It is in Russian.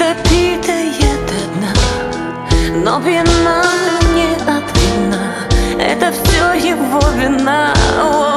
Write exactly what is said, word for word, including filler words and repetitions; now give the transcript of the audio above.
допитая до дна, но пьяна не от вина. Это все его вина.